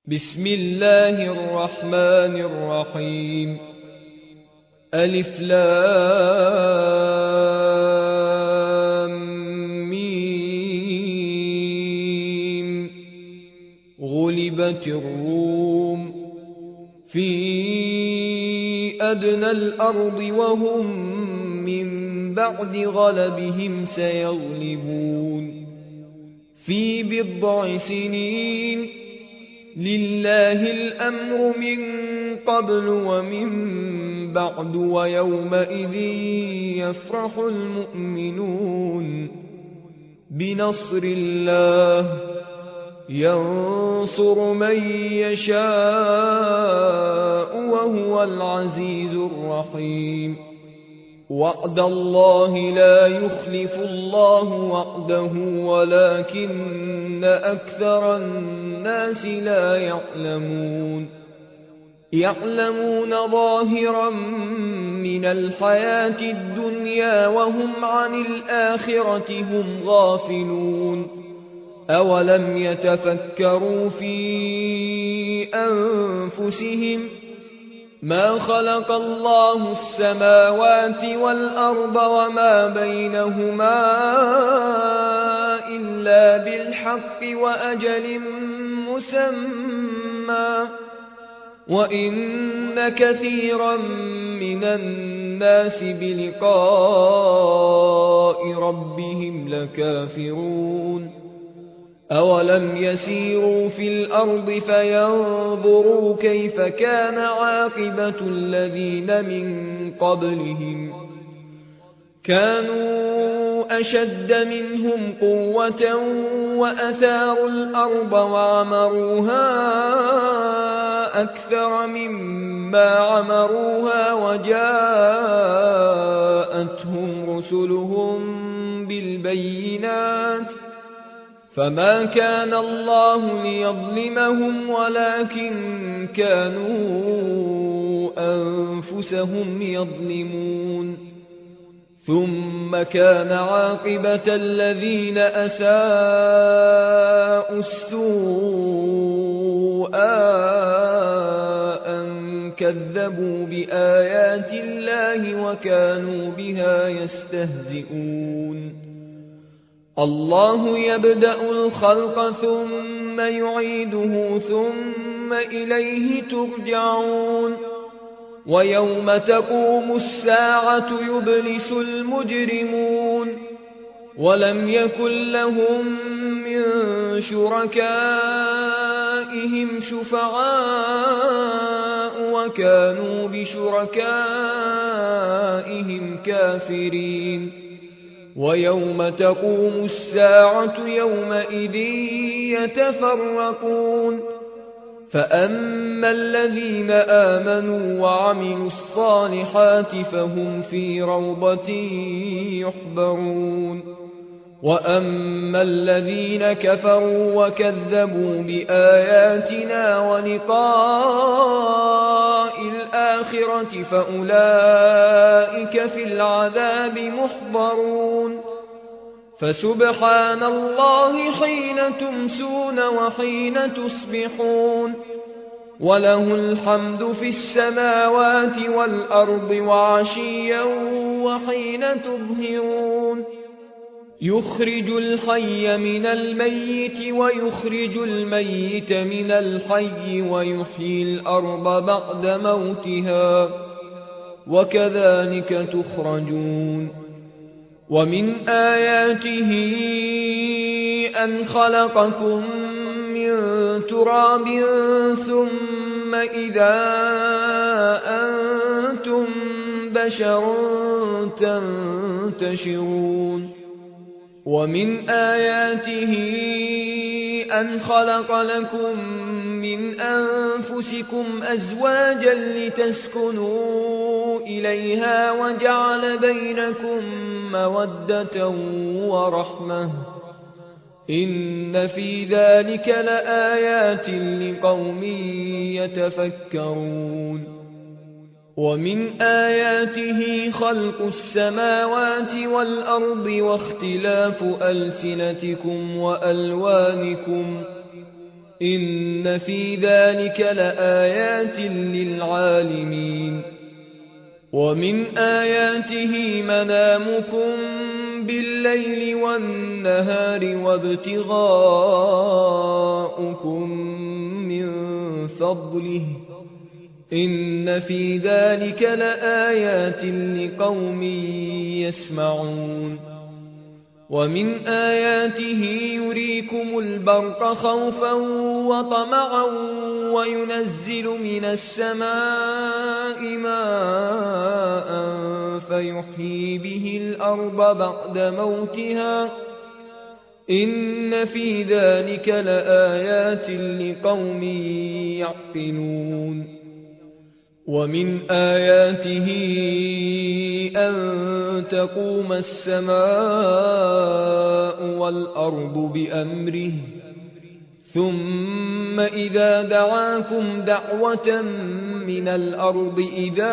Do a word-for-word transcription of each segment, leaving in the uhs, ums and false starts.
بسم الله الرحمن الرحيم. ألف لام ميم. غلبت الروم في أدنى الأرض وهم من بعد غلبهم سيغلبون في بضع سنين. لله الأمر من قبل ومن بعد ويومئذ يفرح المؤمنون بنصر الله ينصر من يشاء وهو العزيز الرحيم. وعد الله لا يخلف الله وعده ولكن أكثر الناس لا يعلمون. يعلمون ظاهرا من الحياة الدنيا وهم عن الآخرة هم غافلون. أولم يتفكروا في أنفسهم ما خلق الله السماوات والأرض وما بينهما إلا بالحق وأجل مسمى وإن كثيرا من الناس بلقاء ربهم لكافرون. أولم يسيروا في الأرض فينظروا كيف كان عاقبة الذين من قبلهم كانوا أشد منهم قوة وأثاروا الأرض وعمروها أكثر مما عمروها وجاءتهم رسلهم بالبينات فما كان الله ليظلمهم ولكن كانوا أنفسهم يظلمون. ثم كان عاقبة الذين أساءوا السوء أن كذبوا بآيات الله وكانوا بها يستهزئون. الله يبدأ الخلق ثم يعيده ثم إليه ترجعون. ويوم تقوم الساعة يبلس المجرمون ولم يكن لهم من شركائهم شفعاء وكانوا بشركائهم كافرين. ويوم تقوم الساعة يومئذ يتفرقون فأما الذين آمنوا وعملوا الصالحات فهم في روضة يحبرون. وأما الذين كفروا وكذبوا بآياتنا ولقاء الآخرة فأولئك في العذاب محضرون. فسبحان الله حين تمسون وحين تصبحون وله الحمد في السماوات والأرض وعشيا وحين تظهرون. يخرج الحي من الميت ويخرج الميت من الحي ويحيي الأرض بعد موتها وكذلك تخرجون. ومن آياته أن خلقكم من تراب ثم إذا أنتم بشر تنتشرون. ومن آياته أن خلق لكم من أنفسكم أزواجا لتسكنوا إليها وجعل بينكم مودة ورحمة إن في ذلك لآيات لقوم يتفكرون. ومن آياته خلق السماوات والأرض واختلاف ألسنتكم وألوانكم إن في ذلك لآيات للعالمين ومن آياته منامكم بالليل والنهار وابتغاؤكم من فضله إن في ذلك لآيات لقوم يسمعون ومن آياته يريكم البرق خوفا وطمعا وينزل من السماء ماء فيحيي به الأرض بعد موتها إن في ذلك لآيات لقوم يعقلون ومن آياته أن تقوم السماء والأرض بأمره ثم إذا دعاكم دعوة من الأرض إذا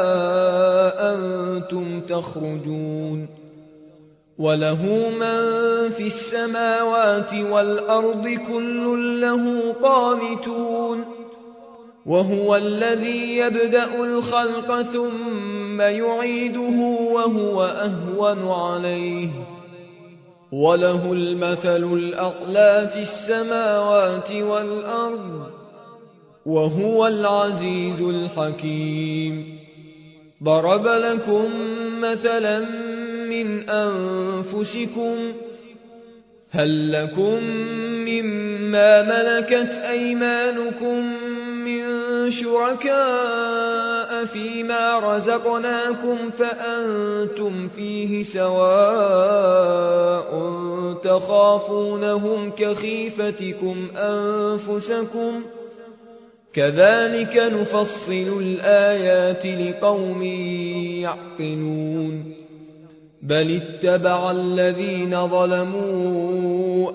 أنتم تخرجون وله من في السماوات والأرض كل له قانتون وهو الذي يبدأ الخلق ثم يعيده وهو أهون عليه وله المثل الأعلى في السماوات والأرض وهو العزيز الحكيم ضرب لكم مثلا من أنفسكم هل لكم مما ملكت أيمانكم من شركاء فيما رزقناكم فأنتم فيه سواء تخافونهم كخيفتكم أنفسكم كذلك نفصل الآيات لقوم يعقلون بل اتبع الذين ظلموا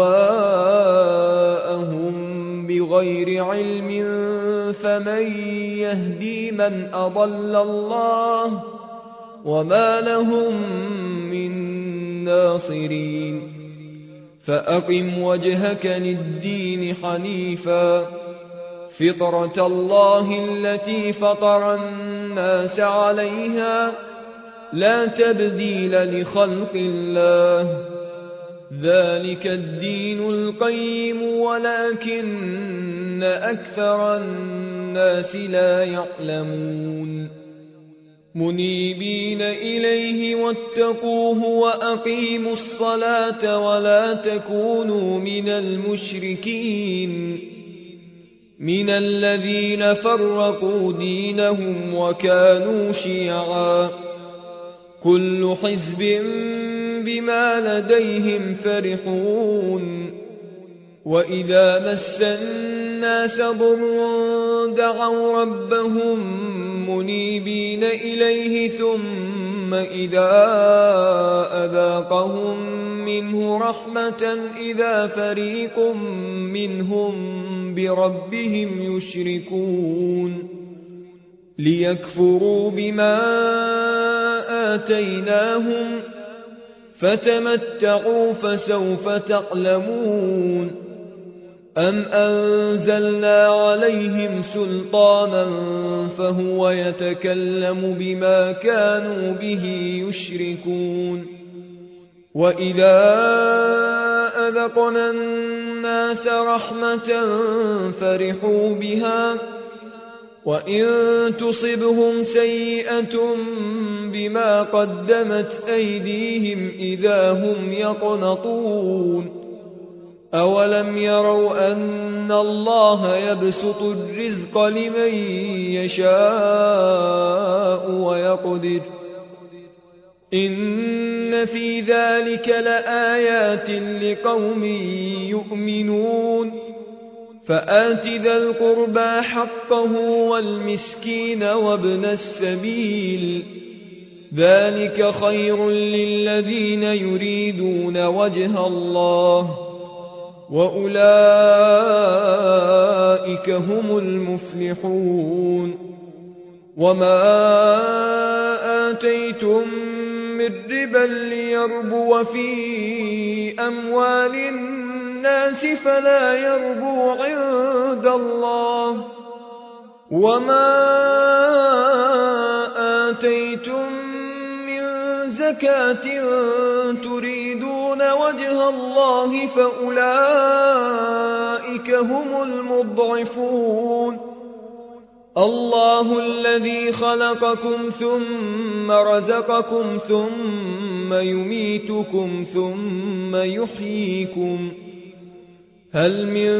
أهواءهم بغير علم فمن يهدي من أضل الله وما لهم من ناصرين فأقم وجهك للدين حنيفا فطرة الله التي فطر الناس عليها لا تبديل لخلق الله ذلك الدين القيم ولكن أكثر الناس لا يعلمون منيبين إليه واتقوه وأقيموا الصلاة ولا تكونوا من المشركين من الذين فرقوا دينهم وكانوا شيعا كل حزب بما لديهم فرحون وإذا مس الناس ضر دعوا ربهم منيبين إليه ثم إذا أذاقهم منه رحمة إذا فريق منهم بربهم يشركون ليكفروا بما آتيناهم فتمتعوا فسوف تعلمون أم أنزلنا عليهم سلطانا فهو يتكلم بما كانوا به يشركون وإذا أذقنا الناس رحمة فرحوا بها وإن تصبهم سيئة بما قدمت أيديهم إذا هم يقنطون أولم يروا أن الله يبسط الرزق لمن يشاء ويقدر إن في ذلك لآيات لقوم يؤمنون فآت ذا القربى حقه والمسكين وابن السبيل ذلك خير للذين يريدون وجه الله وأولئك هم المفلحون وما آتيتم من ربا ليربو في أموال الناس فلا يربو عند الله وما آتيتم من زكاة تريدون وجه الله فأولئك هم المضعفون الله الذي خلقكم ثم رزقكم ثم يميتكم ثم يحييكم هل من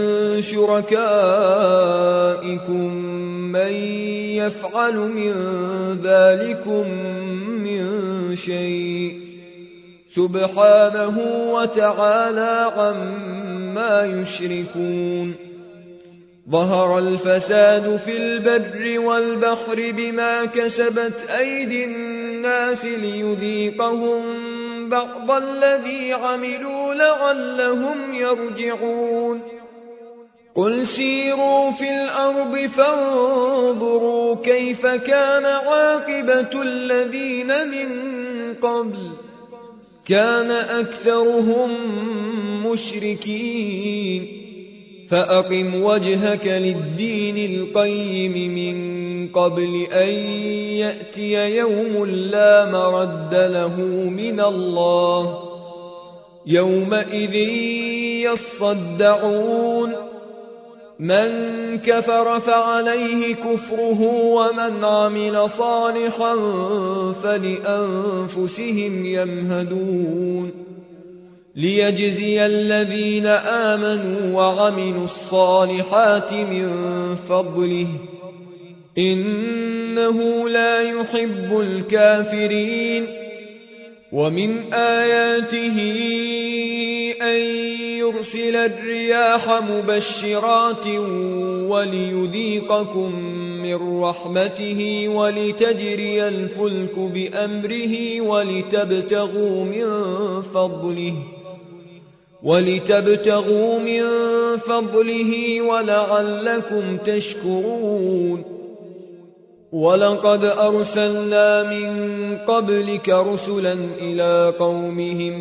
شركائكم من يفعل من ذلكم من شيء سبحانه وتعالى عما يشركون ظهر الفساد في البر والبحر بما كسبت أيدي الناس ليذيقهم بعض الذي عملوا لعلهم يرجعون قل سيروا في الأرض فانظروا كيف كان عاقبة الذين من قبل كان أكثرهم مشركين فأقم وجهك للدين القيم من قبل أن يأتي يوم لا مرد له من الله يومئذ يصدعون من كفر فعليه كفره ومن عمل صالحا فلأنفسهم يمهدون ليجزي الذين آمنوا وعملوا الصالحات من فضله إنه لا يحب الكافرين ومن آياته أن يرسل الرياح مبشرات وليذيقكم من رحمته ولتجري الفلك بأمره ولتبتغوا من فضله ولتبتغوا من فضله ولعلكم تشكرون ولقد أرسلنا من قبلك رسلا إلى قومهم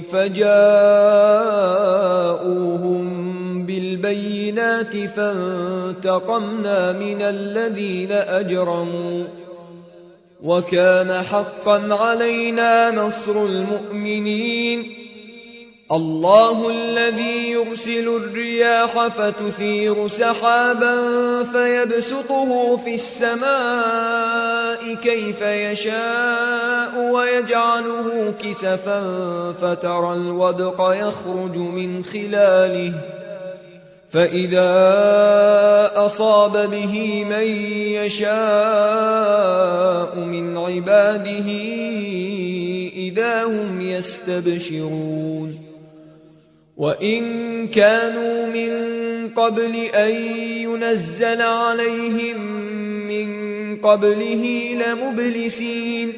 فجاءوهم بالبينات فانتقمنا من الذين أجرموا وكان حقا علينا نصر المؤمنين الله الذي يرسل الرياح فتثير سحابا فيبسطه في السماء كيف يشاء ويجعله كسفا فترى الودق يخرج من خلاله فإذا أصاب به من يشاء من عباده إذا هم يستبشرون وإن كانوا من قبل أن ينزل عليهم من قبله لمبلسين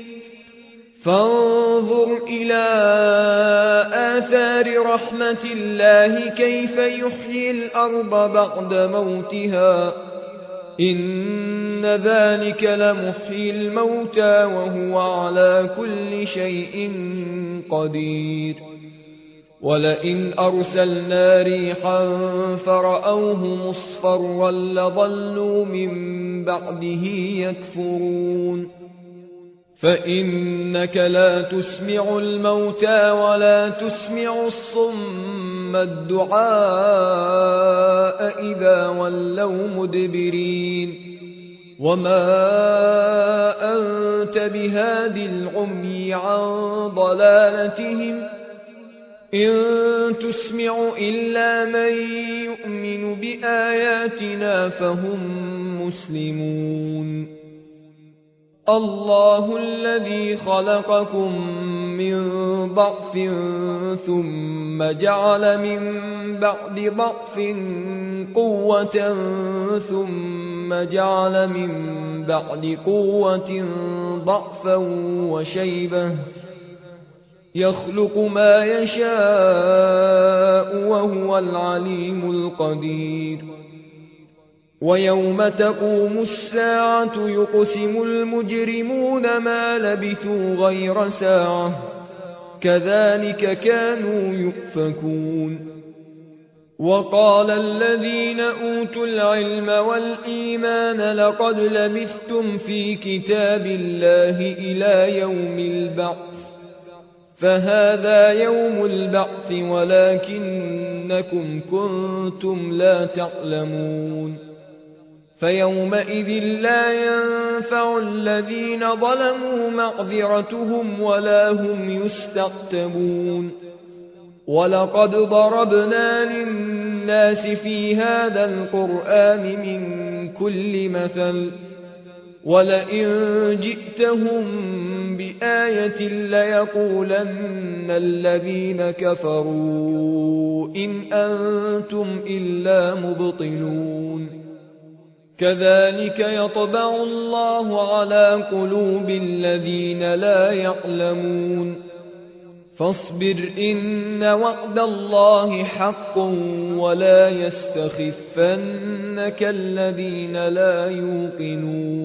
فانظر إلى آثار رحمة الله كيف يحيي الأرض بعد موتها إن ذلك لمحيي الموتى وهو على كل شيء قدير ولئن أرسلنا ريحا فرأوه مصفرا لظلوا من بعده يكفرون فإنك لا تسمع الموتى ولا تسمع الصم الدعاء إذا ولوا مدبرين وما أنت بهاد العمي عن ضلالتهم إن تسمع إلا من يؤمن بآياتنا فهم مسلمون الله الذي خلقكم من ضعف ثم جعل من بعد ضعف قوة ثم جعل من بعد قوة ضعفا وشيبة يخلق ما يشاء وهو العليم القدير ويوم تقوم الساعة يقسم المجرمون ما لبثوا غير ساعة كذلك كانوا يؤفكون وقال الذين أوتوا العلم والإيمان لقد لبثتم في كتاب الله إلى يوم البعث فهذا يوم البعث ولكنكم كنتم لا تعلمون فيومئذ لا ينفع الذين ظلموا معذرتهم ولا هم يستعتبون ولقد ضربنا للناس في هذا القرآن من كل مثل ولئن جئتهم بآية ليقولن الذين كفروا إن أنتم إلا مبطلون كذلك يطبع الله على قلوب الذين لا يعلمون فاصبر إن وعد الله حق ولا يستخفنك الذين لا يوقنون